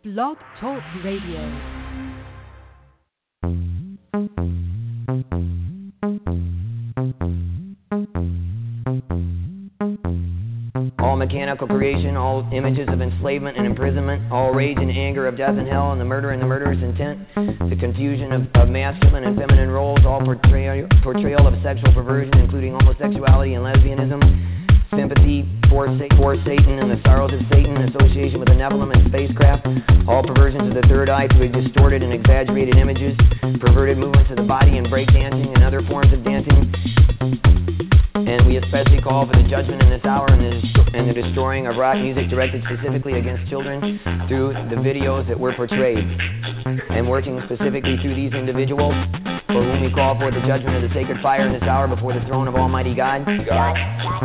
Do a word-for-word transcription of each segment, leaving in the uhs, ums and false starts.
Blog Talk Radio. All mechanical creation, all images of enslavement and imprisonment, all rage and anger of death and hell, and the murder and the murderer's intent, the confusion of, of masculine and feminine roles, all portrayal, portrayal of sexual perversion, including homosexuality and lesbianism, sympathy for, for Satan and the sorrows of Satan, association with the Nephilim and spacecraft, all perversions of the third eye through distorted and exaggerated images, perverted movements of the body and breakdancing and other forms of dancing. And we especially call for the judgment in this hour and the, and the destroying of rock music directed specifically against children through the videos that were portrayed. And working specifically through these individuals, for whom we call for the judgment of the sacred fire in this hour before the throne of Almighty God. God.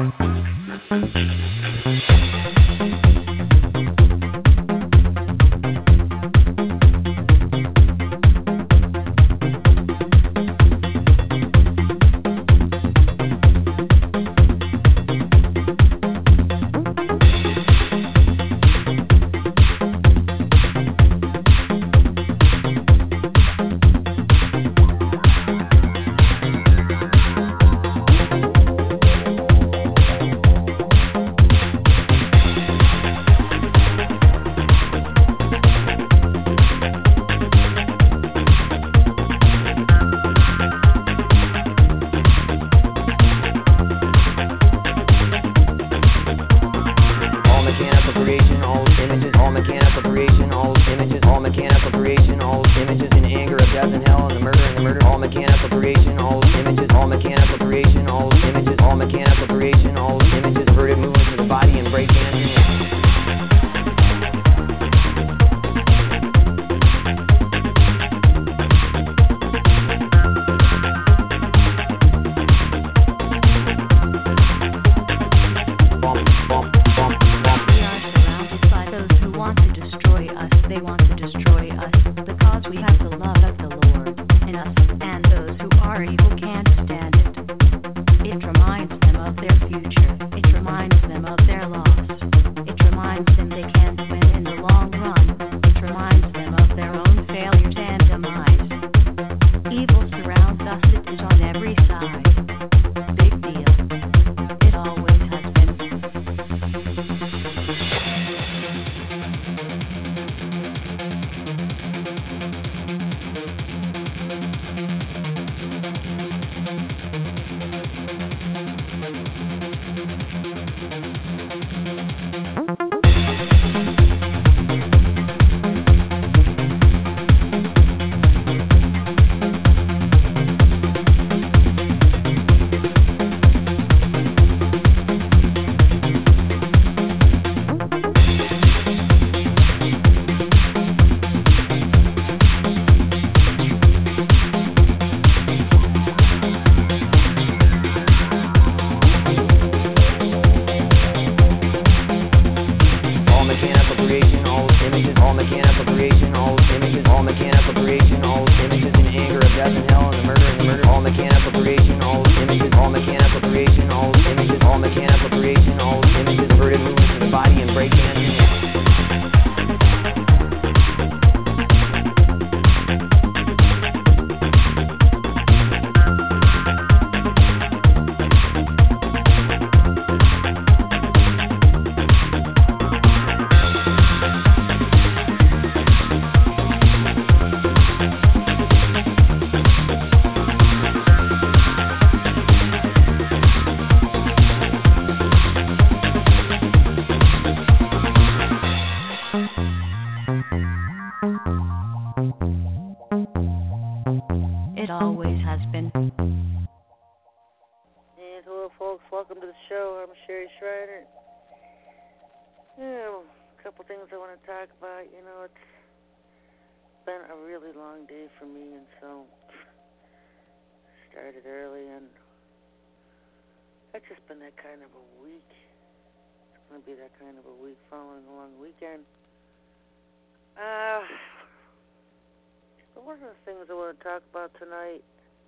Talk about tonight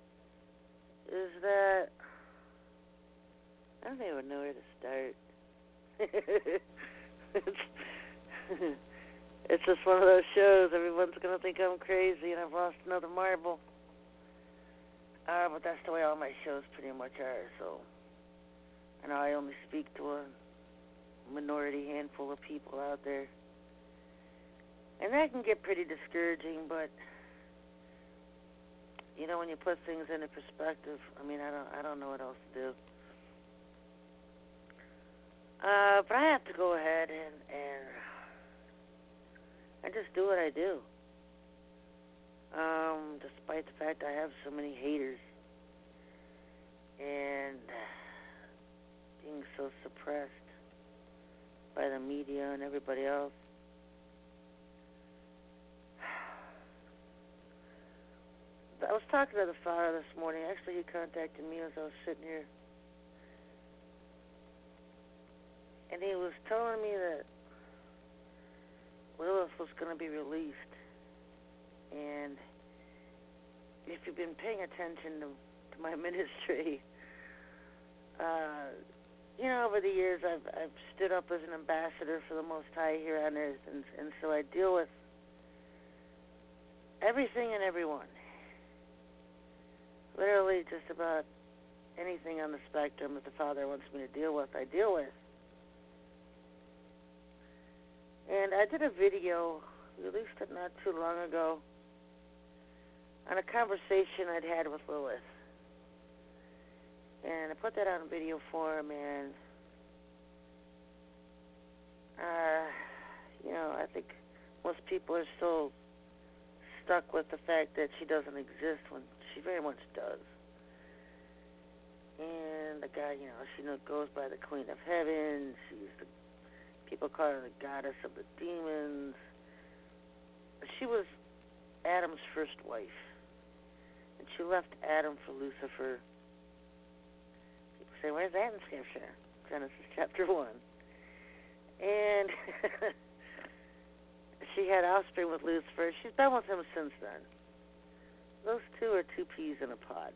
is that I don't even know where to start. It's just one of those shows. Everyone's going to think I'm crazy and I've lost another marble. Uh, but that's the way all my shows pretty much are. So, I know I only speak to a minority handful of people out there. And that can get pretty discouraging, but you know, when you put things into perspective, I mean, I don't I don't know what else to do. Uh, but I have to go ahead and, and I just do what I do. Um, despite the fact I have so many haters and being so suppressed by the media and everybody else. I was talking to the father this morning. Actually, he contacted me as I was sitting here. And he was telling me that Lilith was going to be released. And if you've been paying attention to, to my ministry, uh, you know, over the years I've, I've stood up as an ambassador for the Most High here on earth. And, and so I deal with everything and everyone. Literally just about anything on the spectrum that the Father wants me to deal with, I deal with. And I did a video, released it not too long ago, on a conversation I'd had with Lilith. And I put that on video form, and, uh, you know, I think most people are still stuck with the fact that she doesn't exist when she very much does. And the guy, you know, she goes by the Queen of Heaven. She's the, people call her the goddess of the demons. She was Adam's first wife. And she left Adam for Lucifer. People say, where's that in Scripture? Genesis chapter one. And she had offspring with Lucifer. She's been with him since then. Those two are two peas in a pod.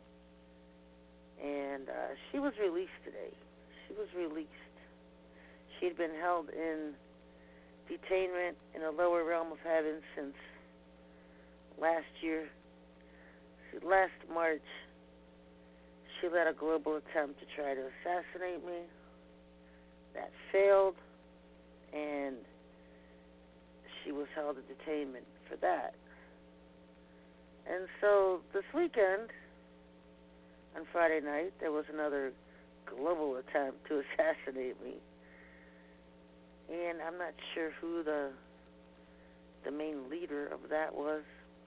And uh, she was released today. She was released. She had been held in detainment in the lower realm of heaven since last year. Last March, she led a global attempt to try to assassinate me. That failed, and she was held in detainment for that. And so this weekend, on Friday night, there was another global attempt to assassinate me. And I'm not sure who the the main leader of that was.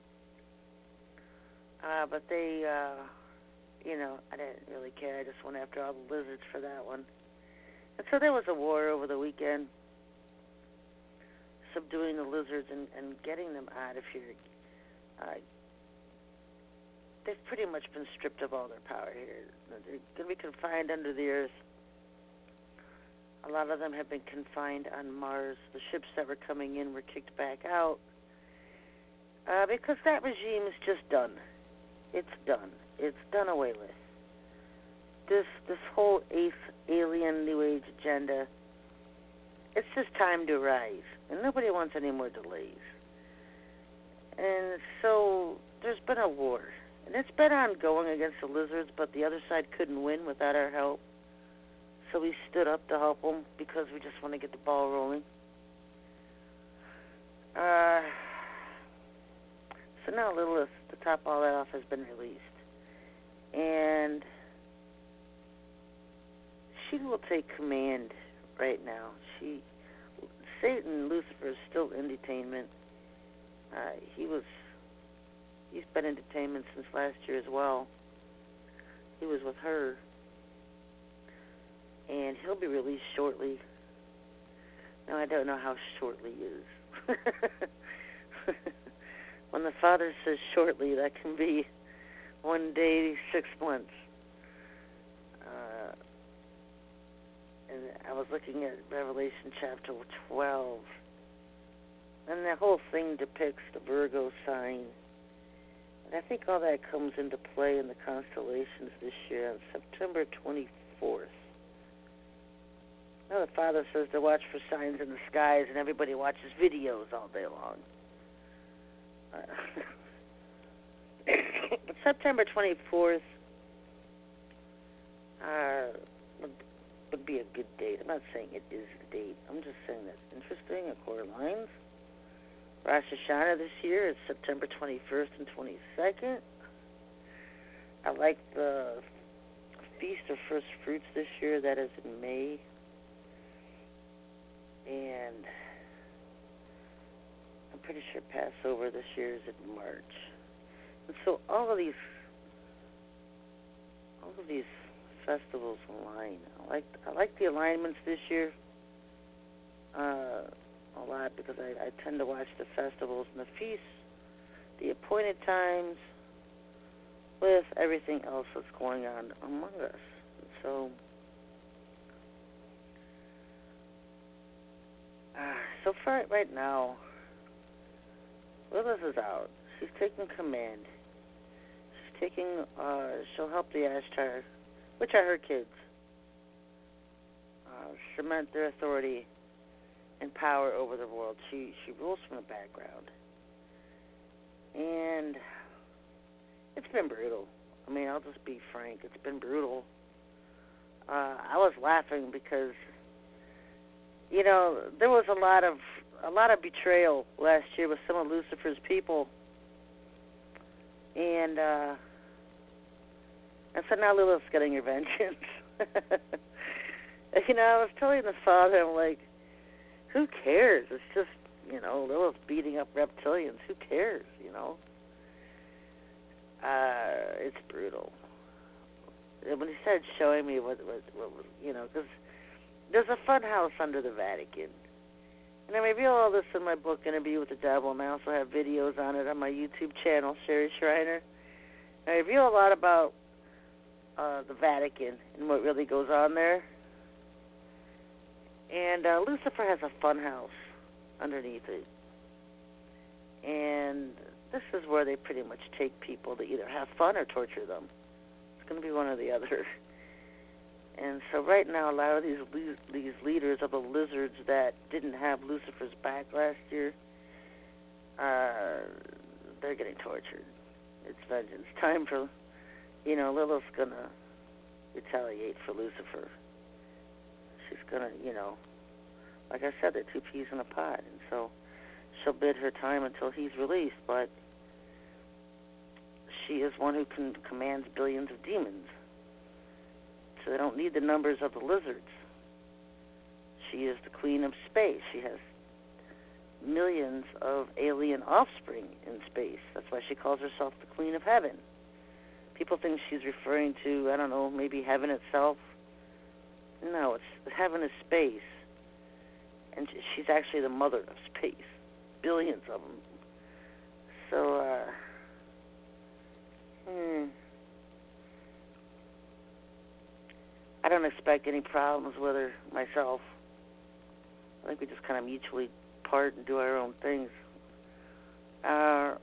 Uh, but they, uh, you know, I didn't really care. I just went after all the lizards for that one. And so there was a war over the weekend, subduing the lizards and, and getting them out of here. Uh, they've pretty much been stripped of all their power here. They're going to be confined under the earth. A lot of them have been confined on Mars. The ships that were coming in were kicked back out uh, because that regime is just done. It's done. It's done away with. This this whole eighth alien New Age agenda, it's just time to rise, and nobody wants any more delays. And so there's been a war, and it's been ongoing against the lizards, but the other side couldn't win without our help. So we stood up to help them because we just want to get the ball rolling. Uh, so now Lilith, to top all that off, has been released. And she will take command right now. She, Satan, Lucifer, is still in detainment. Uh, he was, he's been in detainment since last year as well. He was with her. And he'll be released shortly. Now, I don't know how shortly is. When the Father says shortly, that can be one day, six months. Uh, and I was looking at Revelation chapter twelve. And the whole thing depicts the Virgo sign. And I think all that comes into play in the constellations this year on September twenty-fourth. Well, the father says to watch for signs in the skies, and everybody watches videos all day long. Uh, but September twenty-fourth uh, would, would be a good date. I'm not saying it is the date. I'm just saying that's interesting. A quarter lines. Rosh Hashanah this year is September twenty-first and twenty-second. I like the Feast of First Fruits this year. That is in May. And I'm pretty sure Passover this year is in March. And so all of these all of these festivals align. I like I like the alignments this year uh, a lot because I, I tend to watch the festivals and the feasts, the appointed times, with everything else that's going on among us. And so uh, so far right now, Lilith is out. She's taking command. She's taking, uh, she'll help the Ashtar, which are her kids, uh, cement their authority and power over the world. She she rules from the background. And it's been brutal. I mean, I'll just be frank. It's been brutal. Uh, I was laughing because, you know, there was a lot of a lot of betrayal last year with some of Lucifer's people, and uh, and so now Lilith's getting her vengeance. You know, I was telling the father, I'm like, who cares? It's just, you know, Lilith beating up reptilians. Who cares? You know, uh, it's brutal. And when he started showing me what, what, what was, you know, because there's a fun house under the Vatican. And I reveal all this in my book, Interview with the Devil, and I also have videos on it on my YouTube channel, Sherry Shriner. And I reveal a lot about uh, the Vatican and what really goes on there. And uh, Lucifer has a fun house underneath it. And this is where they pretty much take people to either have fun or torture them. It's going to be one or the other. And so right now, a lot of these these leaders of the lizards that didn't have Lucifer's back last year, uh, they're getting tortured. It's vengeance time for, you know, Lilith's going to retaliate for Lucifer. She's going to, you know, like I said, they're two peas in a pod. And so she'll bid her time until he's released. But she is one who can commands billions of demons. So they don't need the numbers of the lizards. She is the queen of space. She has millions of alien offspring in space. That's why she calls herself the queen of heaven. People think she's referring to, I don't know, maybe heaven itself. No, it's heaven is space. And she's actually the mother of space. Billions of them. So, uh, hmm. I don't expect any problems with her myself. I think we just kind of mutually part and do our own things. Uh,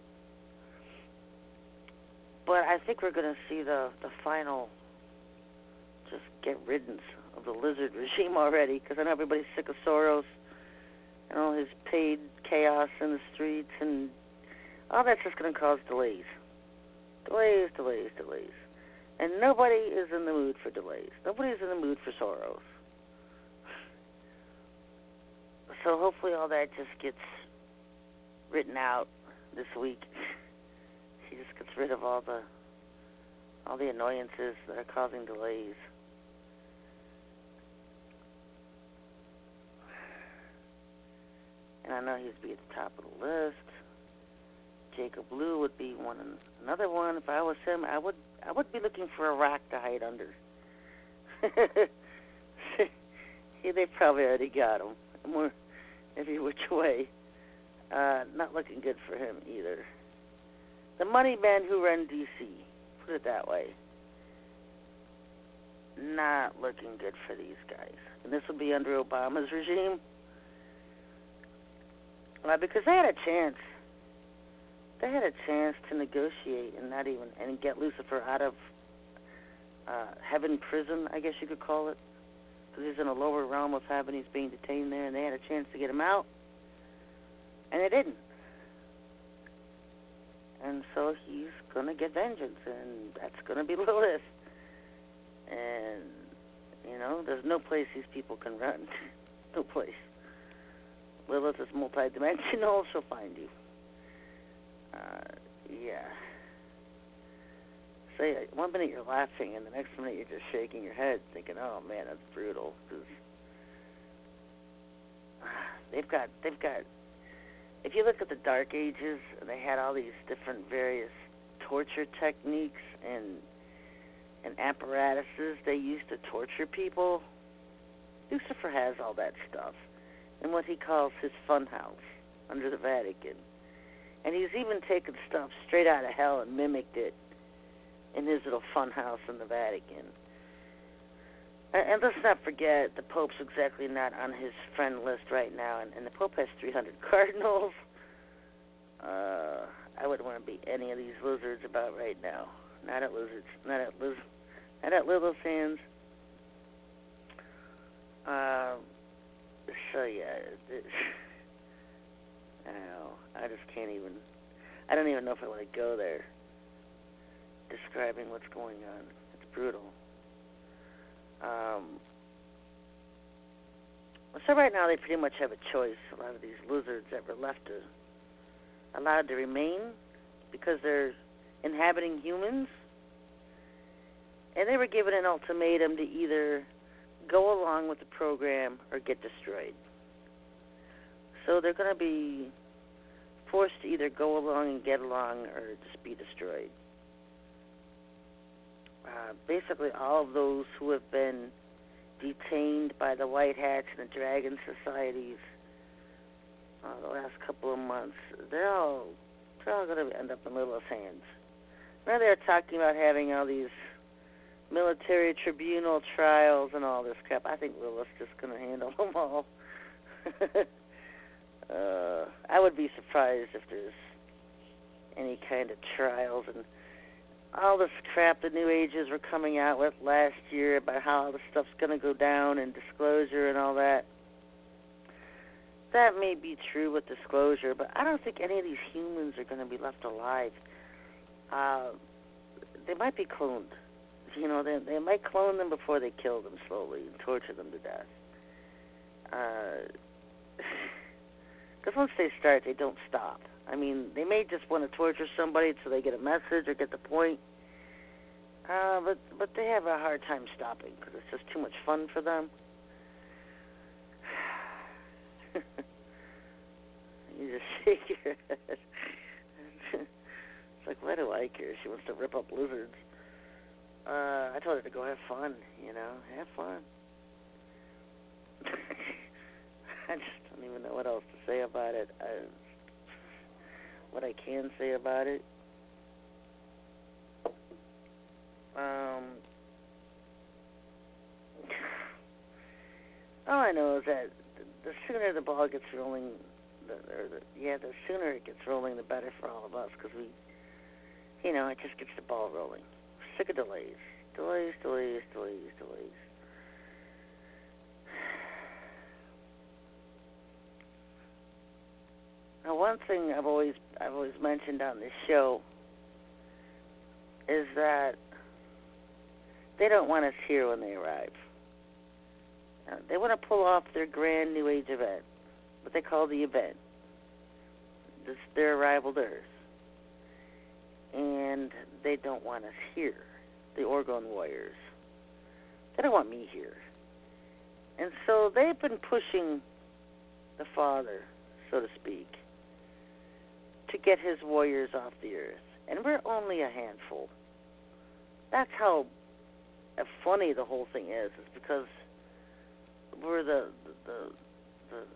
but I think we're going to see the, the final just get riddance of the lizard regime already, because I know everybody's sick of Soros and all his paid chaos in the streets, and all that's just going to cause delays. Delays, delays, delays. And nobody is in the mood for delays. Nobody's in the mood for Soros. So hopefully all that just gets written out this week. She just gets rid of all the all the annoyances that are causing delays. And I know he'd be at the top of the list. Jacob Blue would be one, another one. If I was him, I would I would be looking for a rock to hide under. Yeah, they probably already got him. More every which way. Uh, not looking good for him either. The money men who run D C, put it that way. Not looking good for these guys. And this will be under Obama's regime. Uh, because they had a chance. They had a chance to negotiate and not even and get Lucifer out of uh, heaven prison, I guess you could call it. because he's in a lower realm of heaven. He's being detained there, and they had a chance to get him out, and they didn't. And so he's going to get vengeance, and that's going to be Lilith. And, you know, there's no place these people can run. No place. Lilith is multidimensional. She'll find you. Uh, yeah. So yeah, one minute you're laughing, and the next minute you're just shaking your head, thinking, "Oh man, that's brutal." Because they've got, they've got. If you look at the Dark Ages, they had all these different various torture techniques and and apparatuses they used to torture people. Lucifer has all that stuff in what he calls his fun house under the Vatican. And he's even taken stuff straight out of hell and mimicked it in his little fun house in the Vatican. And, and let's not forget, the Pope's exactly not on his friend list right now, and, and the Pope has three hundred cardinals. Uh, I wouldn't want to be any of these lizards about right now. Not at lizards, not at Liz, not at Lilith's hands. Uh, so yeah, it, I don't know. I just can't even. I don't even know if I want to go there. Describing what's going on, it's brutal. Um, so right now they pretty much have a choice. A lot of these lizards that were left to, allowed to remain because they're inhabiting humans, and they were given an ultimatum to either go along with the program or get destroyed. So they're going to be forced to either go along and get along or just be destroyed. Uh, basically, all of those who have been detained by the White Hats and the Dragon Societies uh, the last couple of months, they're all, they're all going to end up in Lilith's hands. Now they're talking about having all these military tribunal trials and all this crap. I think Lilith's just going to handle them all. uh, I would be surprised if there's any kind of trials and all this crap the New Ages were coming out with last year about how all this stuff's going to go down and disclosure and all that. That may be true with disclosure, but I don't think any of these humans are going to be left alive. Uh, they might be cloned. You know, they, they might clone them before they kill them slowly and torture them to death. Because uh, once they start, they don't stop. I mean, they may just want to torture somebody so they get a message or get the point. Uh, but but they have a hard time stopping because it's just too much fun for them. You just shake your head. It's like, why do I care? She wants to rip up lizards. Uh, I told her to go have fun, you know, have fun. I just don't even know what else to say about it. I, what I can say about it. Um, all I know is that the sooner the ball gets rolling, the, or the, yeah, the sooner it gets rolling, the better for all of us, because we, you know, it just gets the ball rolling. We're sick of delays, delays, delays, delays, delays. Now, one thing I've always I've always mentioned on this show is that they don't want us here when they arrive. Uh, they want to pull off their grand New Age event, what they call the event. This their arrival to Earth, and they don't want us here. The Orgone Warriors. They don't want me here, and so they've been pushing the Father, so to speak, to get his warriors off the earth. And we're only a handful. That's how funny the whole thing is, is because we're the, the, the, the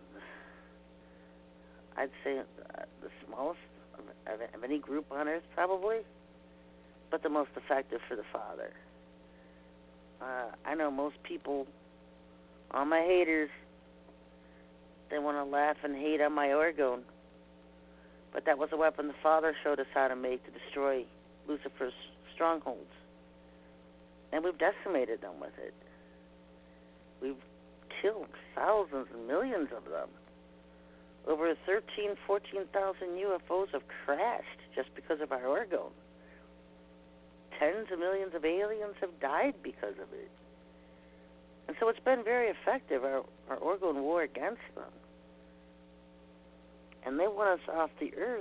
I'd say uh, the smallest of, of any group on earth, probably, but the most effective for the Father. Uh, I know most people, all my haters, they want to laugh and hate on my Orgone. But that was a weapon the Father showed us how to make to destroy Lucifer's strongholds. And we've decimated them with it. we've killed thousands and millions of them. Over thirteen, fourteen thousand U F Os have crashed just because of our orgone. Tens of millions of aliens have died because of it. And so it's been very effective, our, our orgone war against them. And they want us off the earth.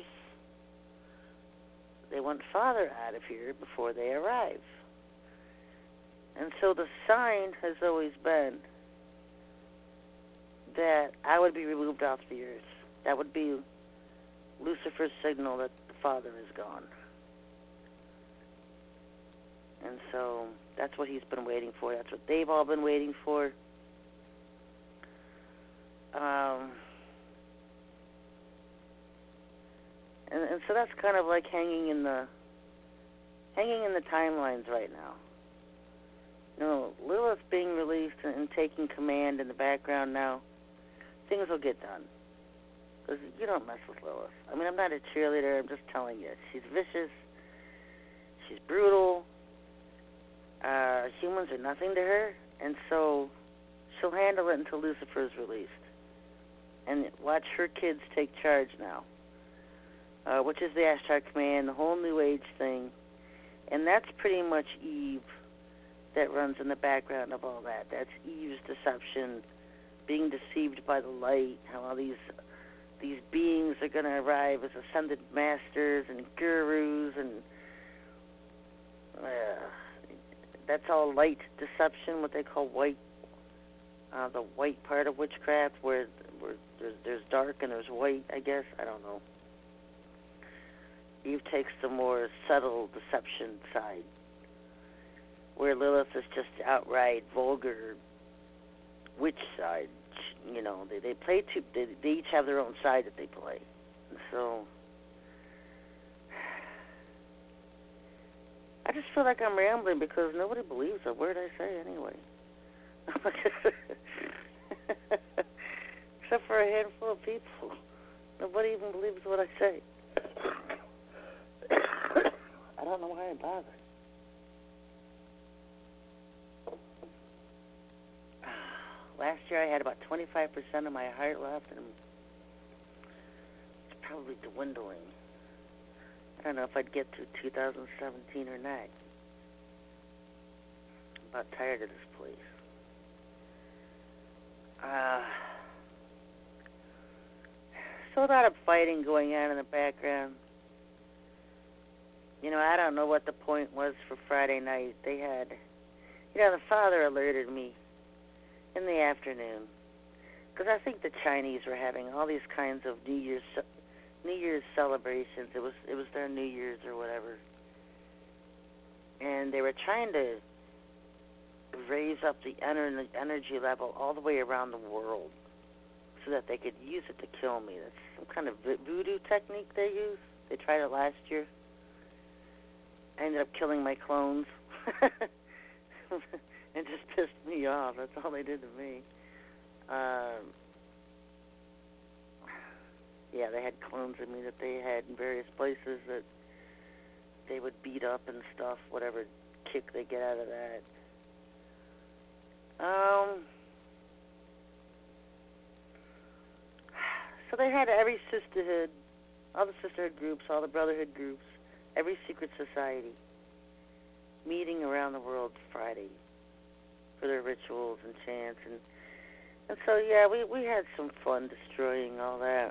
They want Father out of here before they arrive. And so the sign has always been that I would be removed off the earth. That would be Lucifer's signal that the Father is gone. And so that's what he's been waiting for. That's what they've all been waiting for. Um, and, and so that's kind of like hanging in the hanging in the timelines right now. You know, Lilith being released and, and taking command in the background now, things will get done. Because you don't mess with Lilith. I mean, I'm not a cheerleader. I'm just telling you. She's vicious. She's brutal. Uh, humans are nothing to her. And so she'll handle it until Lucifer is released. And watch her kids take charge now, uh, which is the Ashtar Command, the whole New Age thing. And that's pretty much Eve that runs in the background of all that. That's Eve's deception, being deceived by the light, how all these these beings are going to arrive as ascended masters and gurus, and uh, that's all light deception, what they call white, uh, the white part of witchcraft, where, where there's, there's dark and there's white, I guess. I don't know. Eve takes the more subtle deception side, where Lilith is just outright vulgar witch side. You know, they they play two. They, they each have their own side that they play. And so I just feel like I'm rambling because nobody believes a word I say anyway. Except for a handful of people. Nobody even believes what I say. I don't know why I bother. Last year I had about twenty-five percent of my heart left, and it's probably dwindling. I don't know if I'd get through two thousand seventeen or not. I'm about tired of this place. Uh, so a lot of fighting going on in the background. You know, I don't know what the point was for Friday night. They had, you know, the Father alerted me in the afternoon, because I think the Chinese were having all these kinds of New Year's New Year's celebrations. It was it was their New Year's or whatever, and they were trying to raise up the ener- energy level all the way around the world, so that they could use it to kill me. That's some kind of voodoo technique they use. They tried it last year. I ended up killing my clones. It just pissed me off. That's all they did to me. Um, yeah, they had clones of me that they had in various places that they would beat up and stuff, whatever kick they get out of that. Um, so they had every sisterhood, all the sisterhood groups, all the brotherhood groups, every secret society meeting around the world Friday for their rituals and chants, and and so yeah, we we had some fun destroying all that,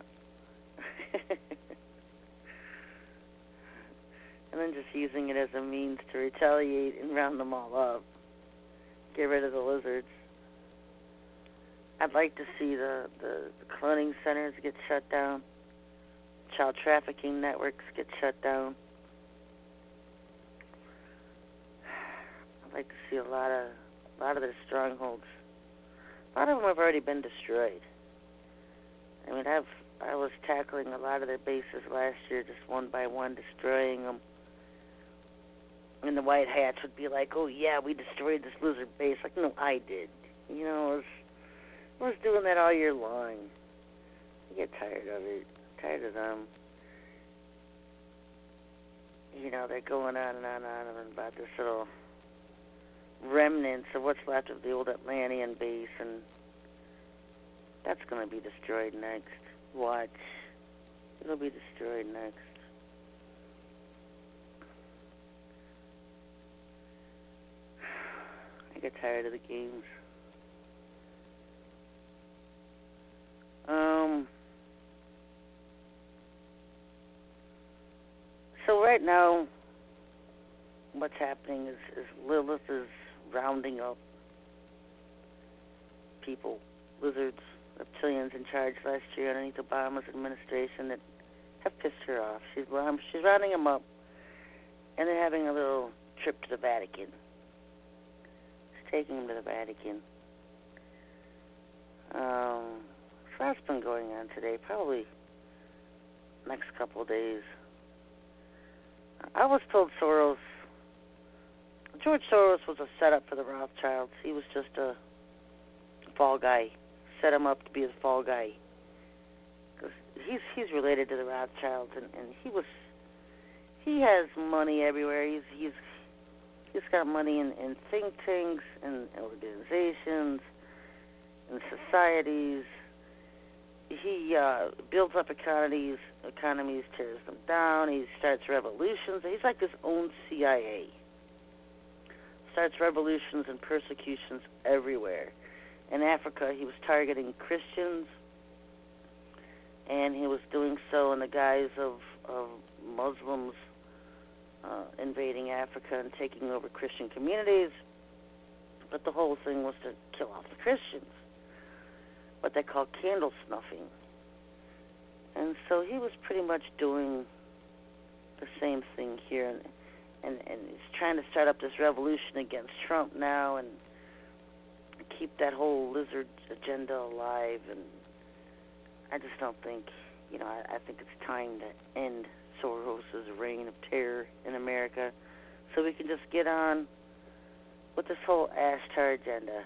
and then just using it as a means to retaliate and round them all up, get rid of the lizards. I'd like to see the the, the cloning centers get shut down, child trafficking networks get shut down. I'd like to see a lot of A lot of their strongholds. A lot of them have already been destroyed. I mean, I've I was tackling a lot of their bases last year, just one by one, destroying them. And the white hats would be like, "Oh yeah, we destroyed this lizard base." Like, no, I did. You know, I was I was doing that all year long. I get tired of it. Tired of them. You know, they're going on and on and on about this little remnants of what's left of the old Atlantean base, and that's going to be destroyed next. Watch. It'll be destroyed next. I get tired of the games. Um. So right now, what's happening is, is Lilith is rounding up people, lizards, reptilians in charge last year underneath Obama's administration that have pissed her off. She's she's rounding them up, and they're having a little trip to the Vatican. She's taking them to the Vatican. Um, so that's been going on today, probably next couple of days. I was told Soros, George Soros was a setup for the Rothschilds. He was just a fall guy. Set him up to be a fall guy. Because he's he's related to the Rothschilds, and, and he was he has money everywhere. He's he's he's got money in, in think tanks and organizations and societies. He uh, builds up economies, economies, tears them down. He starts revolutions. He's like his own C I A. Starts revolutions and persecutions everywhere. In Africa, he was targeting Christians, and he was doing so in the guise of, of Muslims uh, invading Africa and taking over Christian communities. But the whole thing was to kill off the Christians, what they call candle snuffing. And so he was pretty much doing the same thing here, and and, and he's trying to start up this revolution against Trump now and keep that whole lizard agenda alive. And I just don't think, you know, I, I think it's time to end Soros' reign of terror in America so we can just get on with this whole Ashtar agenda.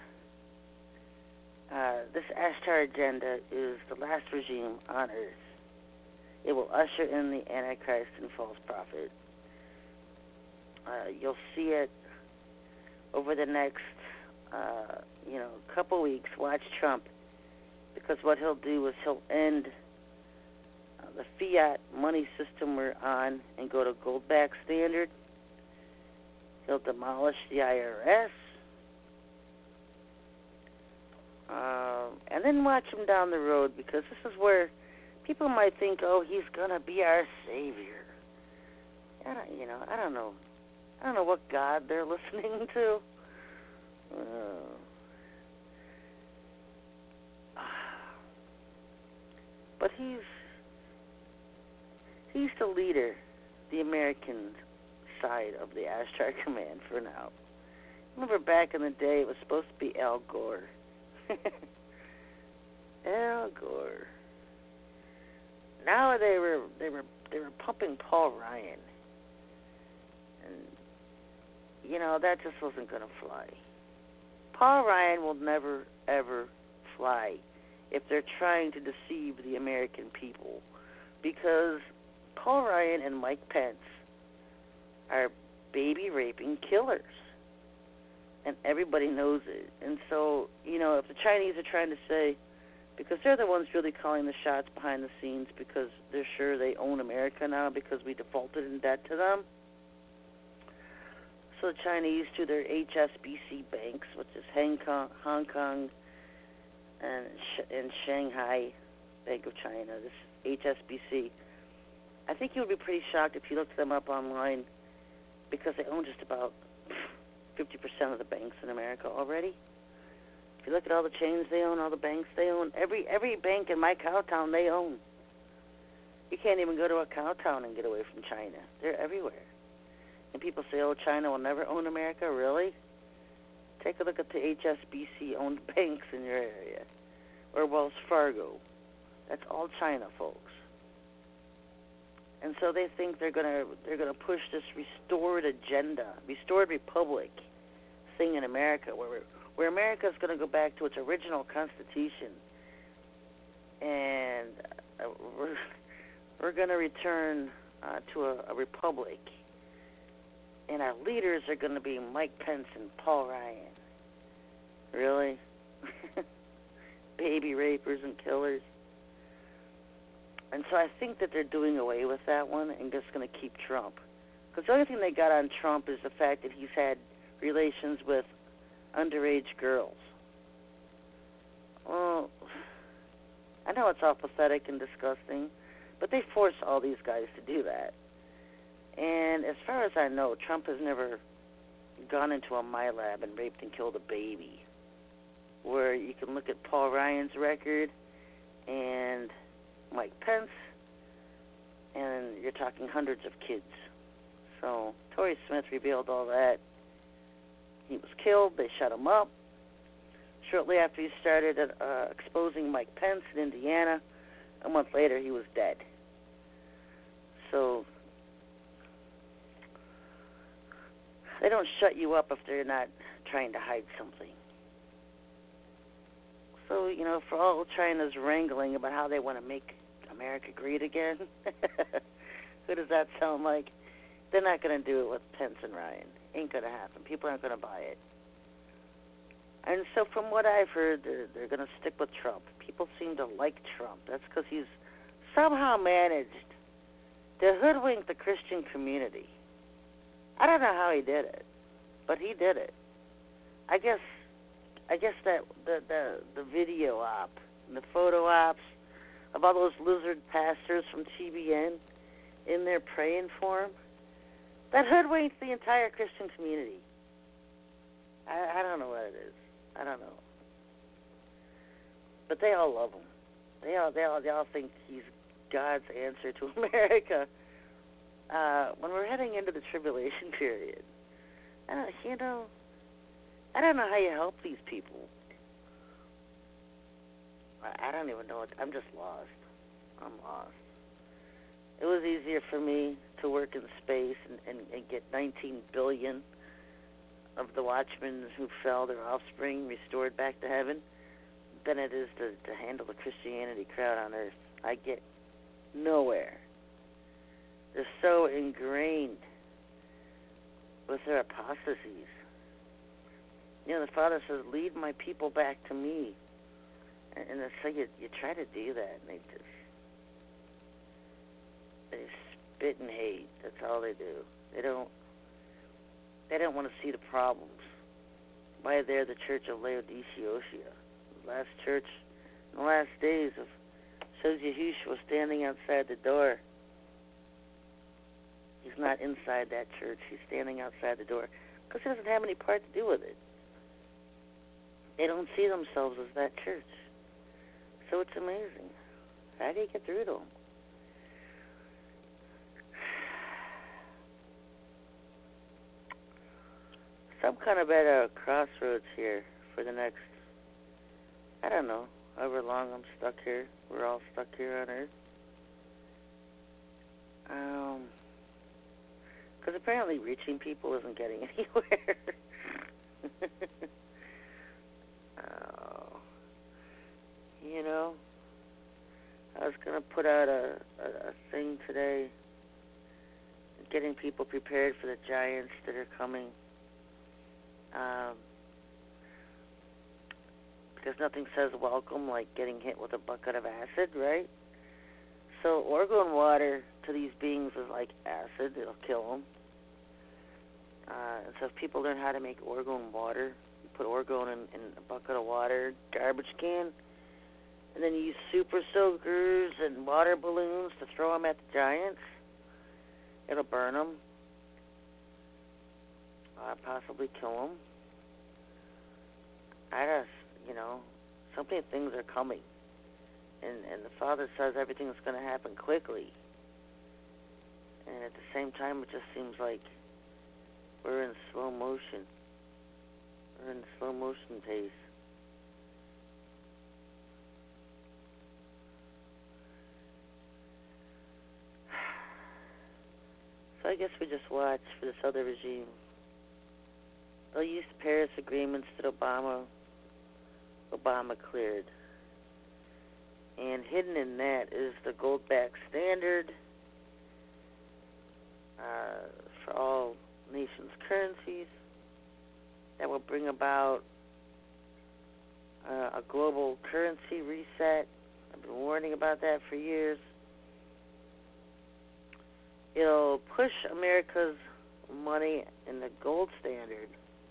Uh, this Ashtar agenda is the last regime on Earth. It will usher in the Antichrist and false prophet. Uh, you'll see it over the next, uh, you know, couple weeks. Watch Trump, because what he'll do is he'll end uh, the fiat money system we're on and go to gold-backed standard. He'll demolish the I R S. Um, and then watch him down the road, because this is where people might think, oh, he's going to be our savior. I don't, you know, I don't know. I don't know what God they're listening to. Uh, but he's he's the leader, the American side of the Ashtar Command for now. Remember back in the day, it was supposed to be Al Gore. Al Gore. Now they were they were they were pumping Paul Ryan, and you know that just wasn't going to fly. Paul Ryan will never ever fly if they're trying to deceive the American people, because Paul Ryan and Mike Pence are baby raping killers. And everybody knows it. And so, you know, if the Chinese are trying to say, because they're the ones really calling the shots behind the scenes, because they're sure they own America now because we defaulted in debt to them. So the Chinese, through their H S B C banks, which is Hong Kong, Hong Kong and, and Shanghai Bank of China, this H S B C, I think you would be pretty shocked if you looked them up online, because they own just about fifty percent of the banks in America already. If you look at all the chains they own, all the banks they own, every every bank in my cow town they own. You can't even go to a cow town and get away from China. They're everywhere. And people say, oh, China will never own America. Really? Take a look at the H S B C-owned banks in your area. Or Wells Fargo. That's all China, folks. And so they think they're gonna they're gonna push this restored agenda, restored republic thing in America, where where America is gonna go back to its original constitution, and uh, we're we're gonna return uh, to a, a republic. and our leaders are going to be Mike Pence and Paul Ryan. Really? Baby rapers and killers. And so I think that they're doing away with that one and just going to keep Trump. Because the only thing they got on Trump is the fact that he's had relations with underage girls. Well, I know it's all pathetic and disgusting, but they force all these guys to do that. And as far as I know, Trump has never gone into a My Lab and raped and killed a baby. Where you can look at Paul Ryan's record and Mike Pence, and you're talking hundreds of kids. So Tory Smith revealed all that. He was killed. They shut him up. Shortly after he started uh, exposing Mike Pence in Indiana, a month later he was dead. So they don't shut you up if they're not trying to hide something. So, you know, for all China's wrangling about how they want to make America great again, who does that sound like? They're not going to do it with Pence and Ryan. Ain't going to happen. People aren't going to buy it. And so from what I've heard, they're, they're going to stick with Trump. People seem to like Trump. That's because he's somehow managed to hoodwink the Christian community. I don't know how he did it, but he did it. I guess I guess that the, the, the video op and the photo ops of all those lizard pastors from T B N in there praying for him, that hoodwinks the entire Christian community. I, I don't know what it is. I don't know. But they all love him. They all they all they all think he's God's answer to America. Uh, when we're heading into the tribulation period, I don't, you know, I don't know how you help these people. I, I don't even know. What, I'm just lost. I'm lost. It was easier for me to work in space and, and, and get nineteen billion of the Watchmen who fell, their offspring, restored back to heaven than it is to, to handle the Christianity crowd on Earth. I get nowhere. They're so ingrained with their apostasies. You know, the Father says, lead my people back to me. And, and so you, you try to do that, and they just, they spit and hate. That's all they do. They don't, they don't want to see the problems. Why they're the Church of Laodicea, the last church in the last days of, says Yahushua standing outside the door. He's not inside that church. He's standing outside the door because he doesn't have any part to do with it. They don't see themselves as that church. So it's amazing. How do you get through to them? So I'm kind of at a crossroads here for the next, I don't know, however long I'm stuck here. We're all stuck here on Earth. Um... Because apparently reaching people isn't getting anywhere. oh, you know, I was going to put out a, a, a thing today, getting people prepared for the giants that are coming. Um, because nothing says welcome like getting hit with a bucket of acid, right? So orgone water to these beings is like acid. It'll kill them. Uh, and so if people learn how to make orgone water, you put orgone in, in a bucket of water, garbage can, and then you use super soakers and water balloons to throw them at the giants, it'll burn them, uh, possibly kill them. I just, you know, so many things are coming. And, and the Father says everything's going to happen quickly. And at the same time, it just seems like we're in slow motion. We're in slow motion pace. So I guess we just watch for this other regime. They'll use the Paris agreements that Obama, Obama cleared. And hidden in that is the gold back standard uh, for all nation's currencies that will bring about uh, a global currency reset. I've been warning about that for years. It'll push America's money in the gold standard.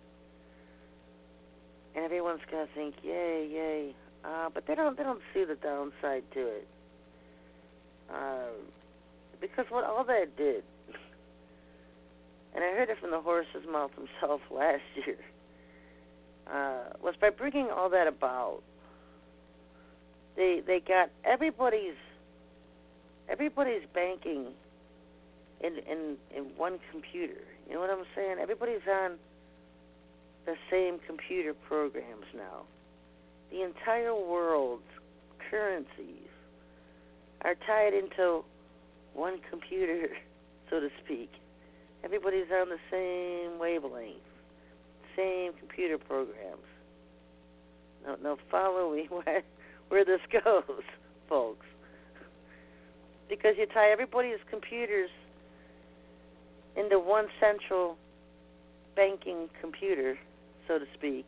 And everyone's gonna think, yay, yay. Uh, but they don't they don't see the downside to it. Uh, because what all that did, and I heard it from the horse's mouth himself last year, uh, was by bringing all that about, they they got everybody's everybody's banking in in in one computer. You know what I'm saying? Everybody's on the same computer programs now. The entire world's currencies are tied into one computer, so to speak. Everybody's on the same wavelength, same computer programs. Now, now follow me where, where this goes, folks. Because you tie everybody's computers into one central banking computer, so to speak,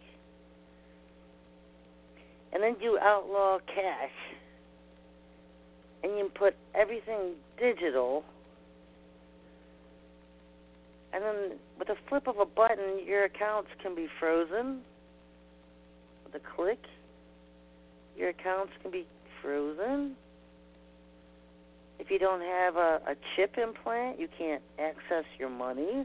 and then you outlaw cash, and you put everything digital, and then with a flip of a button, your accounts can be frozen. With a click, your accounts can be frozen. If you don't have a, a chip implant, you can't access your money.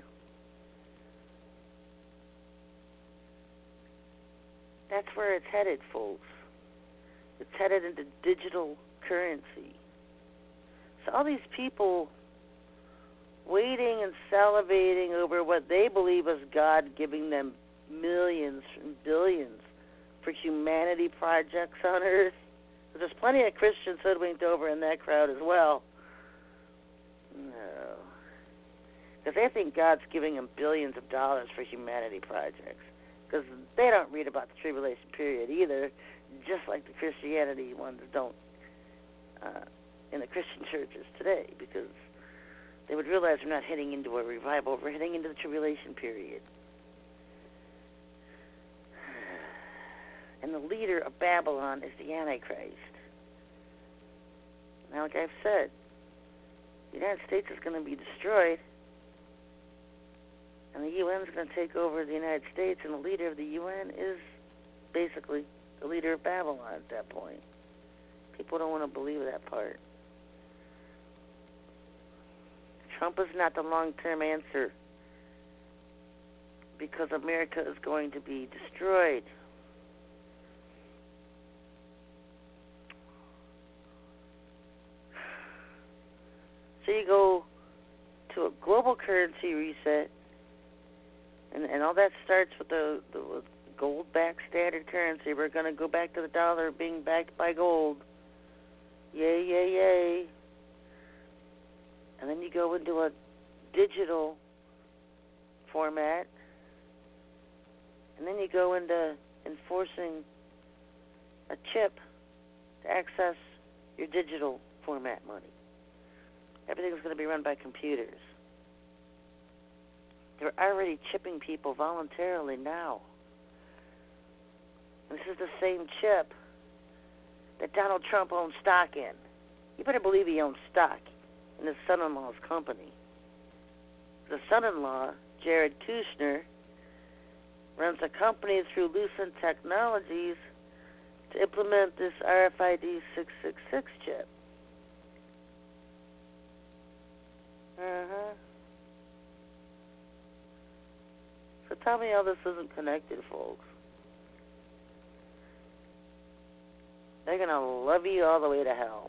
That's where it's headed, folks. It's headed into digital currency. So all these people waiting and salivating over what they believe is God giving them millions and billions for humanity projects on Earth. There's plenty of Christians hoodwinked over in that crowd as well. No. Because they think God's giving them billions of dollars for humanity projects. Because they don't read about the tribulation period either, just like the Christianity ones don't uh, in the Christian churches today, because they would realize we're not heading into a revival, we're heading into the tribulation period. And the leader of Babylon is the Antichrist. Now, like I've said, the United States is going to be destroyed, and the U N is going to take over the United States, and the leader of the U N is basically the leader of Babylon at that point. People don't want to believe that part. Trump is not the long-term answer, because America is going to be destroyed. So you go to a global currency reset, and, and all that starts with the, the gold-backed standard currency. We're going to go back to the dollar being backed by gold. Yay, yay, yay. And then you go into a digital format, and then you go into enforcing a chip to access your digital format money. Everything's going to be run by computers. They're already chipping people voluntarily now. This is the same chip that Donald Trump owns stock in. You better believe he owns stock in his son-in-law's company. The son-in-law, Jared Kushner, runs a company through Lucent Technologies to implement this R F I D six six six chip. Uh-huh. So tell me how this isn't connected, folks. They're going to love you all the way to hell.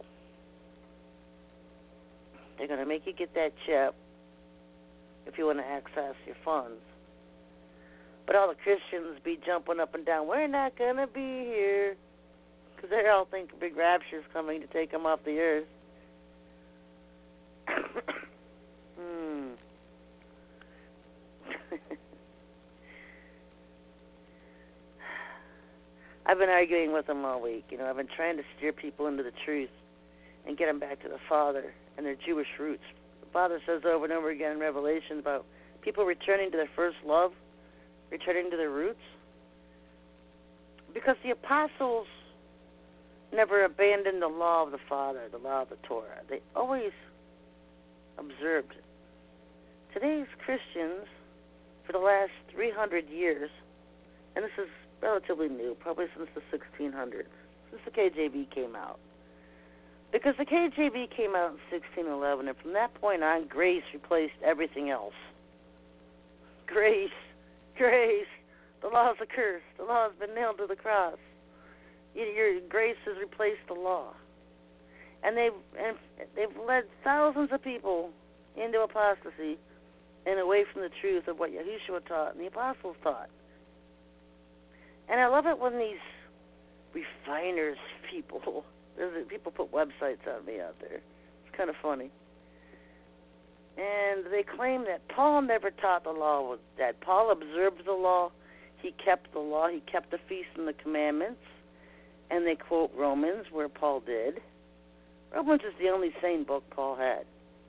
They're going to make you get that chip if you want to access your funds. But all the Christians be jumping up and down, we're not going to be here, because they all think a big rapture's coming to take them off the earth. hmm. I've been arguing with them all week. You know, I've been trying to steer people into the truth and get them back to the Father and their Jewish roots. The Father says over and over again in Revelation about People returning to their first love, returning to their roots. Because the apostles never abandoned the law of the Father, the law of the Torah. They always observed it. Today's Christians, for the last three hundred years, and this is relatively new, probably since the sixteen hundreds, since the K J V came out. Because the K J V came out in sixteen eleven, and from that point on, grace replaced everything else. Grace, grace. The law is a curse. The law has been nailed to the cross. Your grace has replaced the law, and they've and they've led thousands of people into apostasy and away from the truth of what Yahushua taught and the apostles taught. And I love it when these refiners people, people put websites on me out there. It's kind of funny. And they claim that Paul never taught the law, that Paul observed the law, he kept the law, he kept the feasts and the commandments, and they quote Romans, where Paul did. Romans is the only sane book Paul had.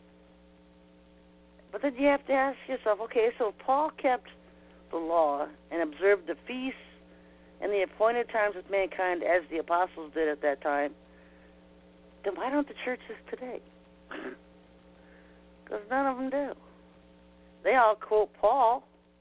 But then you have to ask yourself, okay, so if Paul kept the law and observed the feasts and the appointed times with mankind as the apostles did at that time, then why don't the churches today? Because none of them do. They all quote Paul.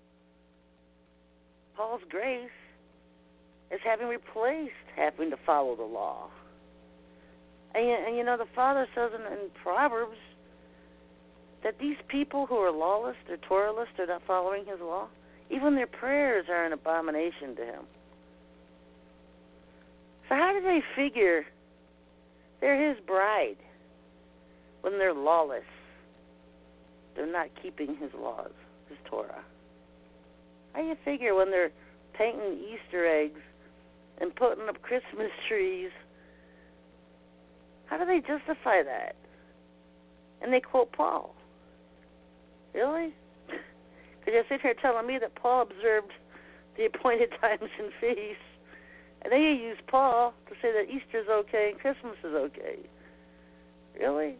Paul's grace is having replaced having to follow the law. And, and you know, the Father says in, in Proverbs that these people who are lawless, they're Toralists, they're not following his law, even their prayers are an abomination to him. So how do they figure they're his bride when they're lawless? They're not keeping his laws, his Torah. How do you figure when they're painting Easter eggs and putting up Christmas trees? How do they justify that? And they quote Paul. Really? Because you're sitting here telling me that Paul observed the appointed times and feasts, and then you use Paul to say that Easter's okay and Christmas is okay. Really?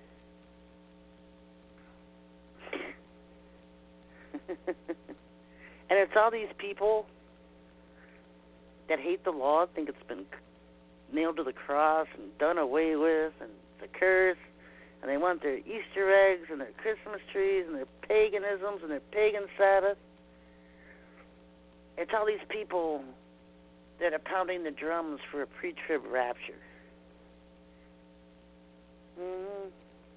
And it's all these people that hate the law, think it's been nailed to the cross and done away with, and it's a curse, and they want their Easter eggs and their Christmas trees and their paganisms and their pagan Sabbath. It's all these people that are pounding the drums for a pre-trib rapture. Mm-hmm.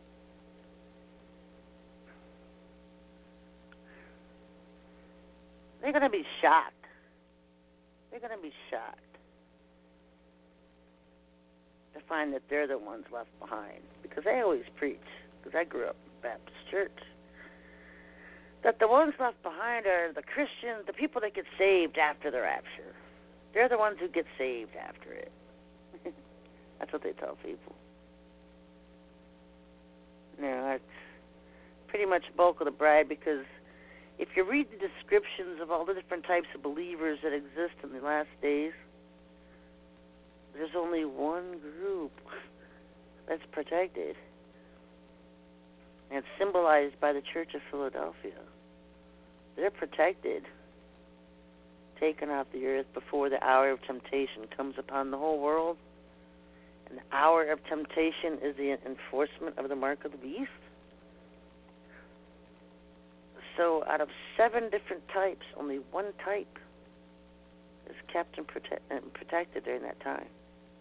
They're going to be shocked. They're going to be shocked to find that they're the ones left behind. Because I always preach, because I grew up in Baptist church, that the ones left behind are the Christians, the people that get saved after the rapture. They're the ones who get saved after it. That's what they tell people. No, it's pretty much bulk of the bride, because if you read the descriptions of all the different types of believers that exist in the last days, there's only one group that's protected. And it's symbolized by the Church of Philadelphia. They're protected, taken off the earth before the hour of temptation comes upon the whole world. And the hour of temptation is the enforcement of the mark of the beast. So out of seven different types, only one type is kept and, prote- and protected during that time.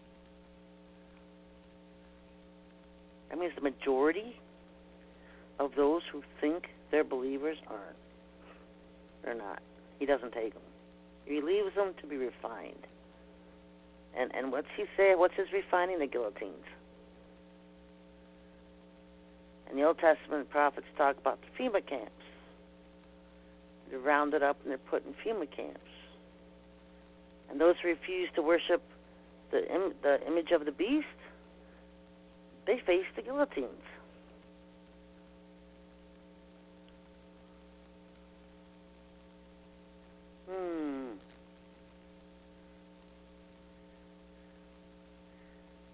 That means the majority of those who think they're believers aren't. They're not. He doesn't take them. He leaves them to be refined. And and what's he say? What's his refining? The guillotines. And the Old Testament prophets talk about the FEMA camps. They're rounded up and they're put in FEMA camps. And those who refuse to worship the Im- the image of the beast, they face the guillotines. Hmm.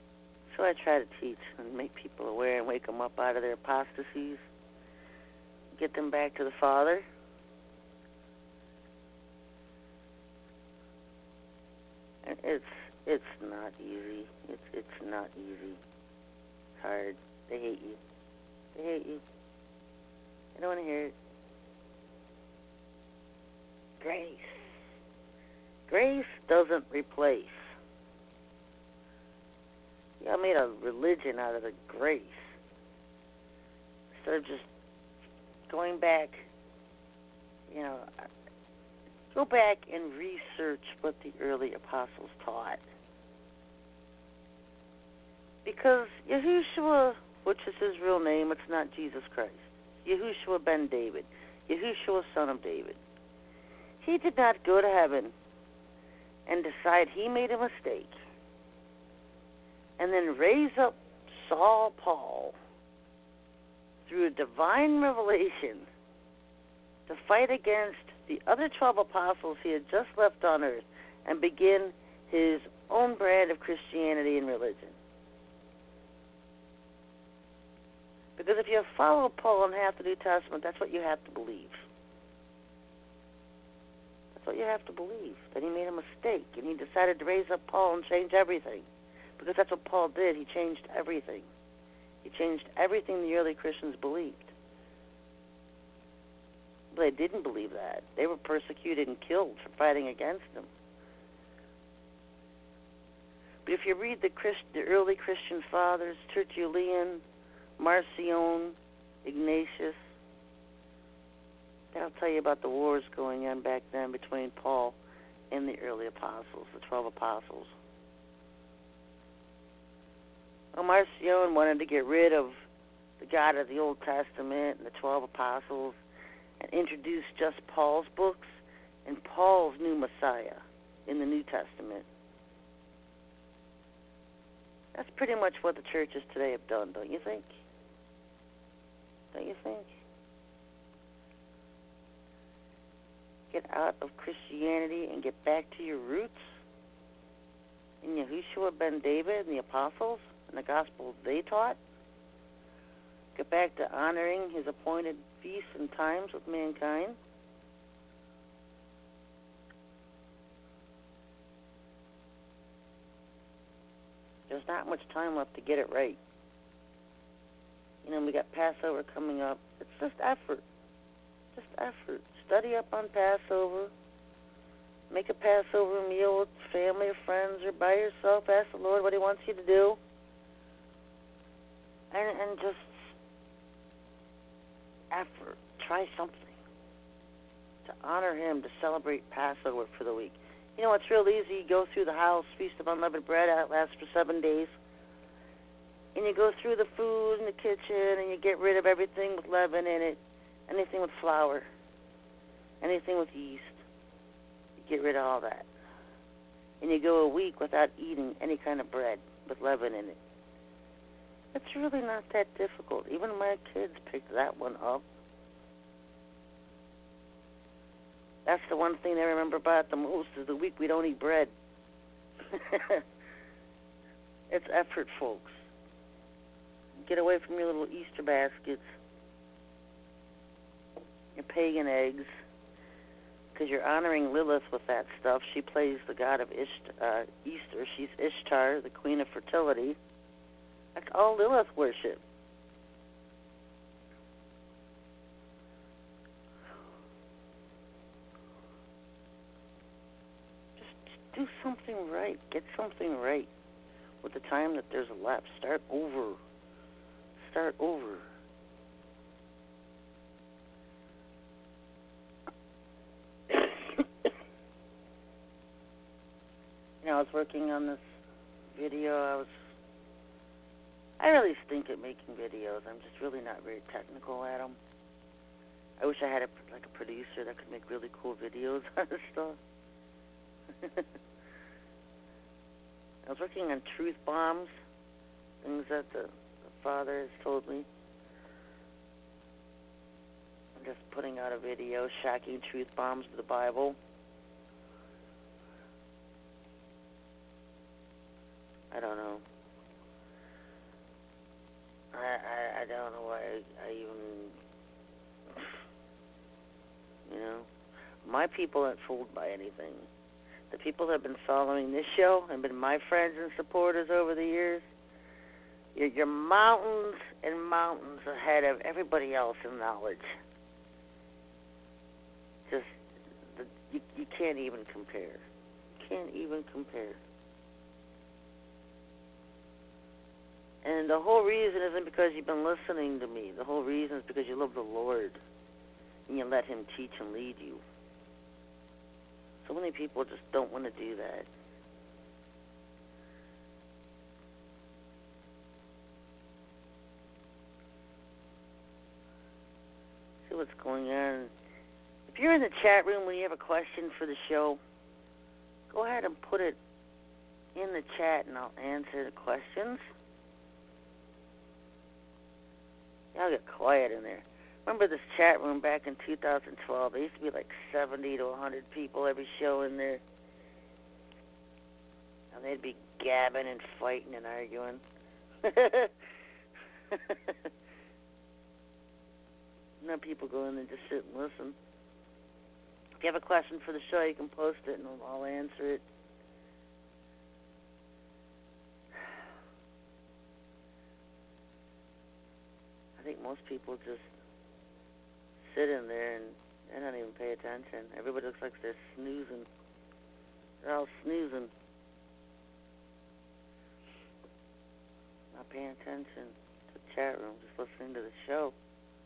So I try to teach and make people aware and wake them up out of their apostasies. get them back to the Father. And it's it's not easy. It's it's not easy. It's hard. They hate you. They hate you. I don't want to hear it. Grace. Grace doesn't replace. Y'all made a religion out of the grace. Instead of just going back, you know, go back and research what the early apostles taught. Because Yahushua, which is his real name, it's not Jesus Christ. Yahushua ben David. Yahushua, son of David. He did not go to heaven and decide he made a mistake and then raise up Saul Paul through a divine revelation to fight against the other twelve apostles he had just left on earth and begin his own brand of Christianity and religion. Because if you follow Paul in half the New Testament, that's what you have to believe. That's what you have to believe, that he made a mistake and he decided to raise up Paul and change everything. Because that's what Paul did. He changed everything. He changed everything the early Christians believed. But they didn't believe that. They were persecuted and killed for fighting against him. But if you read the, Christ, the early Christian fathers, Tertullian, Marcion, Ignatius, they'll tell you about the wars going on back then between Paul and the early apostles, the twelve apostles. Well, Marcion wanted to get rid of the God of the Old Testament and the twelve apostles and introduce just Paul's books and Paul's new Messiah in the New Testament. That's pretty much what the churches today have done, don't you think? Don't you think? Get out of Christianity and get back to your roots in Yahushua ben David and the apostles and the gospel they taught. Get back to honoring his appointed feasts and times with mankind. There's not much time left to get it right. You know, we got Passover coming up. It's just effort. Just effort. Study up on Passover. Make a Passover meal with family or friends or by yourself. Ask the Lord what he wants you to do. And, and just effort. Try something to honor him, to celebrate Passover for the week. You know, it's real easy. You go through the house, Feast of Unleavened Bread, it lasts for seven days. And you go through the food in the kitchen, and you get rid of everything with leaven in it, anything with flour, anything with yeast. You get rid of all that. And you go a week without eating any kind of bread with leaven in it. It's really not that difficult. Even my kids picked that one up. That's the one thing they remember about the most is the week we don't eat bread. It's effort, folks. Get away from your little Easter baskets, your pagan eggs, because you're honoring Lilith with that stuff. She plays the god of Isht- uh, Easter. She's Ishtar, the queen of fertility. That's all Lilith worship. Do something right. Get something right with the time that there's left. Start over. Start over. You know, I was working on this video. I was, I really stink at making videos. I'm just really not very technical at them. I wish I had a, like a producer that could make really cool videos on this stuff. I was working on truth bombs, things that the, the Father has told me. I'm just putting out a video, shocking truth bombs of the Bible. I don't know. I I, I don't know why I, I even My people aren't fooled by anything. The people that have been following this show and been my friends and supporters over the years, you're, you're mountains and mountains ahead of everybody else in knowledge. Just, the, you, you can't even compare. Can't even compare. And the whole reason isn't because you've been listening to me. The whole reason is because you love the Lord and you let Him teach and lead you. So many people just don't want to do that. See what's going on. If you're in the chat room when you have a question for the show, go ahead and put it in the chat and I'll answer the questions. Y'all get quiet in there. Remember this chat room back in two thousand twelve? There used to be like seventy to one hundred people every show in there. And they'd be gabbing and fighting and arguing. Now people go in and just sit and listen. If you have a question for the show, you can post it and I'll answer it. I think most people just sit in there and they don't even pay attention. Everybody looks like they're snoozing. They're all snoozing. Not paying attention to the chat room, just listening to the show.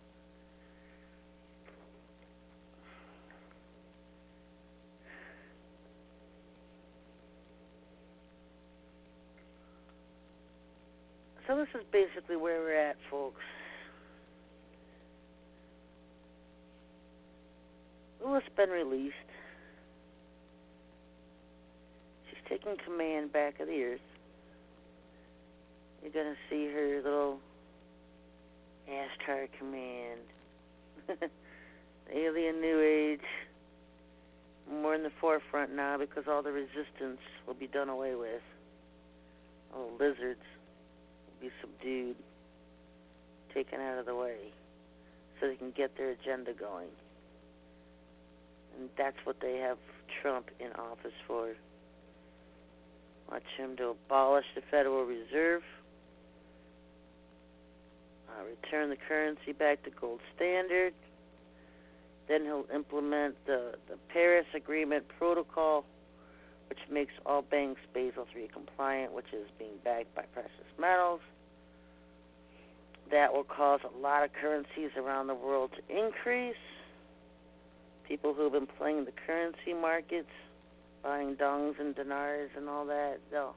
So this is basically where we're at, folks. Lilith's been released. She's taking command back of the earth. You're going to see her little Ashtar command. Alien New Age. More in the forefront now because all the resistance will be done away with. All the lizards will be subdued, taken out of the way, so they can get their agenda going. And that's what they have Trump in office for. Watch him to abolish the Federal Reserve, uh, return the currency back to gold standard. Then he'll implement the, the Paris Agreement protocol, which makes all banks Basel three compliant, which is being backed by precious metals. That will cause a lot of currencies around the world to increase. People who have been playing the currency markets, buying dongs and dinars and all that, they'll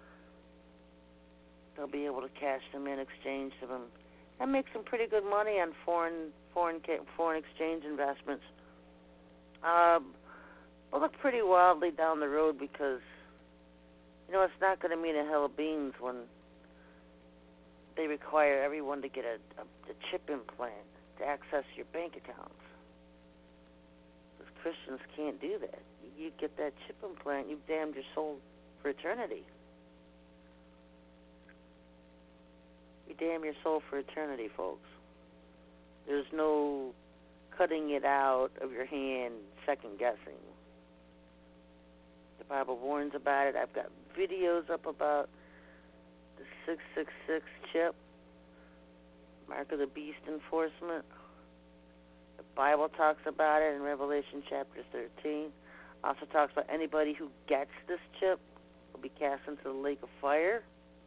they'll be able to cash them in, exchange them, and make some pretty good money on foreign foreign foreign exchange investments. Um, will look pretty wildly down the road because you know it's not going to mean a hell of beans when they require everyone to get a, a, a chip implant to access your bank accounts. Christians can't do that. You get that chip implant, you've damned your soul for eternity. You damn your soul for eternity, folks. There's no cutting it out of your hand, second guessing. The Bible warns about it. I've got videos up about the six six six chip, Mark of the Beast enforcement. The Bible talks about it in Revelation chapter thirteen. Also talks about anybody who gets this chip will be cast into the lake of fire.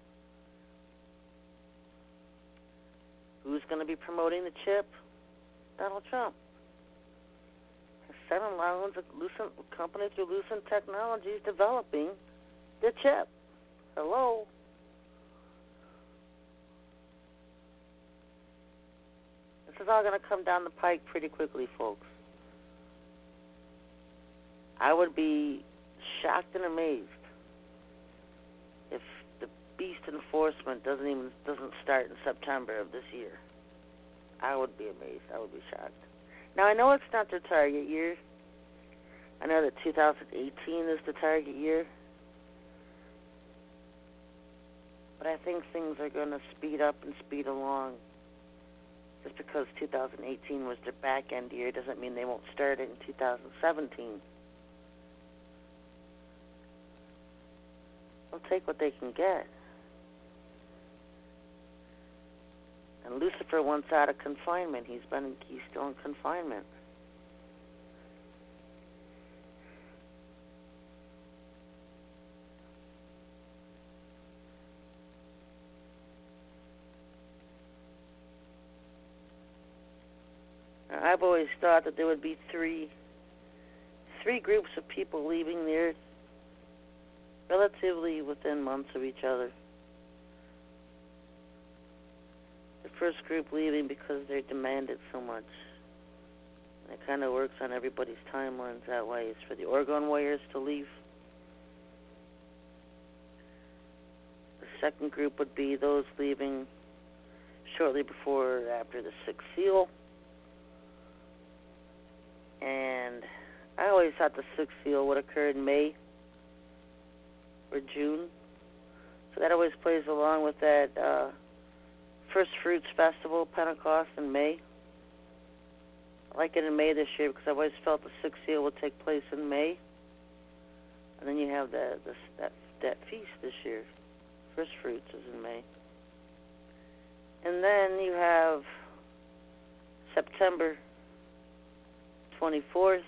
Who's going to be promoting the chip? Donald Trump. Seven loans of Lucent company through Lucent Technologies developing the chip. Hello. This is all going to come down the pike pretty quickly, folks. I would be shocked and amazed if the beast enforcement doesn't even doesn't start in September of this year. I would be amazed. I would be shocked. Now, I know it's not their target year. I know that two thousand eighteen is the target year. But I think things are going to speed up and speed along Just because two thousand eighteen was their back end year doesn't mean they won't start it in two thousand seventeen. They'll take what they can get. And Lucifer wants out of confinement. He's been he's still in confinement. I've always thought that there would be three three groups of people leaving the earth relatively within months of each other. The first group leaving because they're demanded so much. And it kind of works on everybody's timelines that way. It's for the Orgone Warriors to leave. The second group would be those leaving shortly before or after the Sixth Seal. And I always thought the Sixth Seal would occur in May or June. So that always plays along with that uh, First Fruits Festival, Pentecost in May. I like it in May this year because I've always felt the Sixth Seal would take place in May. And then you have the, the, that, that feast this year. First Fruits is in May. And then you have September twenty-fourth.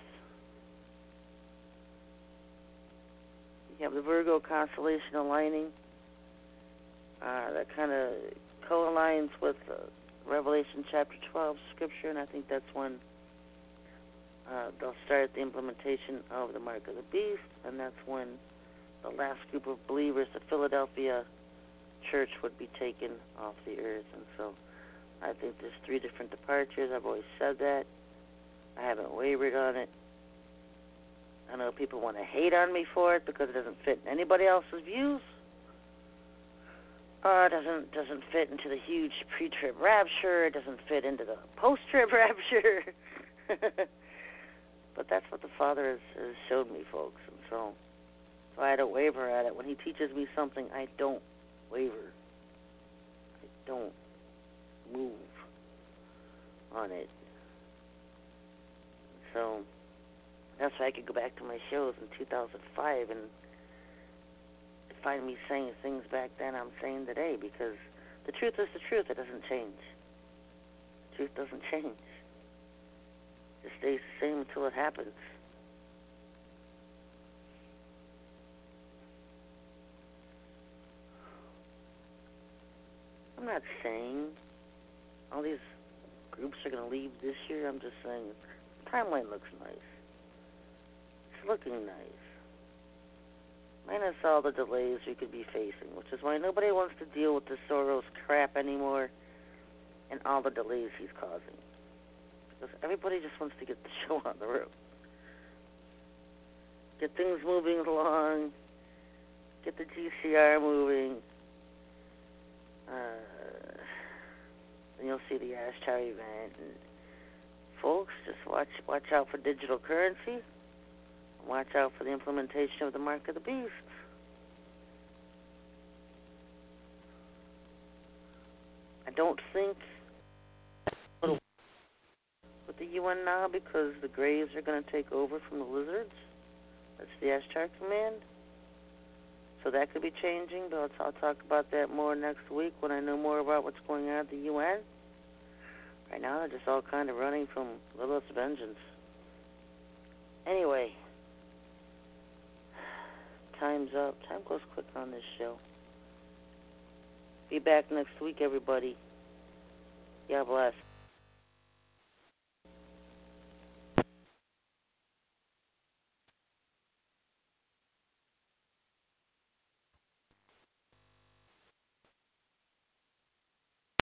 You have the Virgo constellation aligning. Uh, that kind of co-aligns with uh, Revelation chapter twelve scripture, and I think that's when uh, they'll start the implementation of the Mark of the Beast, and that's when the last group of believers, the Philadelphia church, would be taken off the earth. And so I think there's three different departures. I've always said that. I haven't wavered on it. I know people want to hate on me for it because it doesn't fit in anybody else's views. Uh, it doesn't doesn't fit into the huge pre-trib rapture. It doesn't fit into the post-trib rapture. But that's what the Father has, has showed me, folks. And so, so I don't waver at it. When He teaches me something, I don't waver. I don't move on it. So that's why I could go back to my shows in two thousand five and find me saying things back then I'm saying today, because the truth is the truth. It doesn't change. The truth doesn't change. It stays the same until it happens. I'm not saying all these groups are going to leave this year. I'm just saying the timeline looks nice. It's looking nice. Minus all the delays we could be facing, which is why nobody wants to deal with the Soros crap anymore and all the delays he's causing. Because everybody just wants to get the show on the road. Get things moving along. Get the G C R moving. Uh, and you'll see the Ashtar event. And folks, just watch watch out for digital currency. Watch out for the implementation of the Mark of the Beast. I don't think with the U N now, because the Grays are going to take over from the Lizards. That's the Ashtar command. So that could be changing, but I'll, I'll talk about that more next week when I know more about what's going on at the U N. Right now, they're just all kind of running from Lilith's vengeance. Anyway, time's up. Time goes quick on this show. Be back next week, everybody. God bless.